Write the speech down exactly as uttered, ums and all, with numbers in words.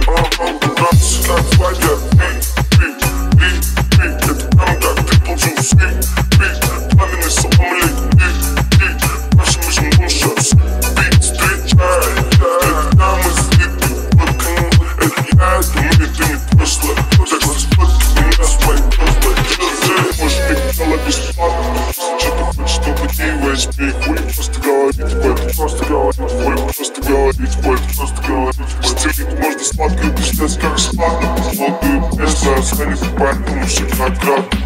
Нравится, как Вадя, пей, пей, пей, пей. Это прямо как ты получил скей, пей. Пламенный салам алейкум, пей, пей. Нашим мужем он сейчас, пей, встречай. Это там и слиты, только это я, это мы, это не прошлое. Так что сфоткай меня с моей прошлой. Может, ты хотела бесплатно, что-то хочешь, чтобы ты возьми. Хуй просто говорить, хуй просто говорить, хуй просто говорить, хуй просто говорить. Стелить можно сладко, пиздец, как сладко. Молодую песню, оценит поэтому все наград.